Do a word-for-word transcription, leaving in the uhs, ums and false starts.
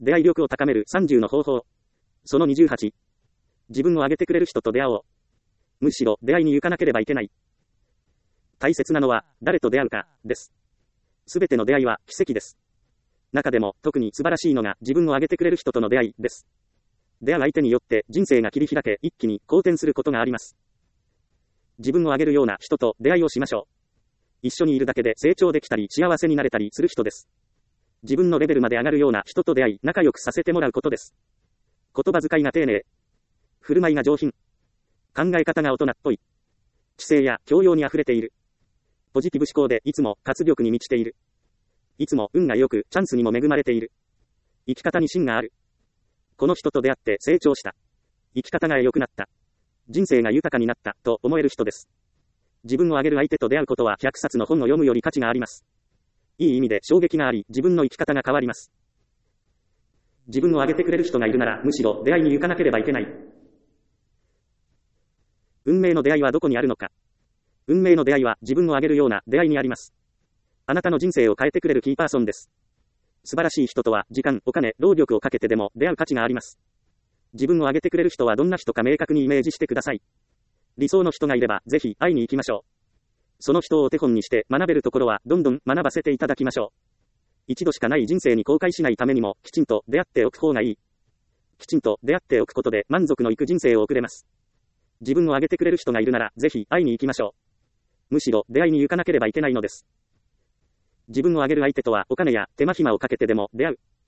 出会い力を高めるさんじゅうの方法。そのにじゅうはち。自分を上げてくれる人と出会おう。むしろ出会いに行かなければいけない。大切なのは、誰と出会うか、です。すべての出会いは奇跡です。中でも特に素晴らしいのが自分を上げてくれる人との出会いです。出会う相手によって人生が切り開け、一気に好転することがあります。自分を上げるような人と出会いをしましょう。一緒にいるだけで成長できたり幸せになれたりする人です。自分のレベルまで上がるような人と出会い、仲良くさせてもらうことです。言葉遣いが丁寧。振る舞いが上品。考え方が大人っぽい。知性や教養に溢れている。ポジティブ思考でいつも活力に満ちている。いつも運が良くチャンスにも恵まれている。生き方に芯がある。この人と出会って成長した。生き方が良くなった。人生が豊かになったと思える人です。自分を上げる相手と出会うことはひゃくさつの本を読むより価値があります。いい意味で衝撃があり、自分の生き方が変わります。自分を上げてくれる人がいるなら、むしろ出会いに行かなければいけない。運命の出会いはどこにあるのか。運命の出会いは自分を上げるような出会いにあります。あなたの人生を変えてくれるキーパーソンです。素晴らしい人とは時間、お金、労力をかけてでも出会う価値があります。自分を上げてくれる人はどんな人か明確にイメージしてください。理想の人がいれば、ぜひ会いに行きましょう。その人をお手本にして学べるところはどんどん学ばせていただきましょう。一度しかない人生に後悔しないためにも、きちんと出会っておく方がいい。きちんと出会っておくことで満足のいく人生を送れます。自分を上げてくれる人がいるなら、ぜひ会いに行きましょう。むしろ出会いに行かなければいけないのです。自分を上げる相手とはお金や手間暇をかけてでも出会う。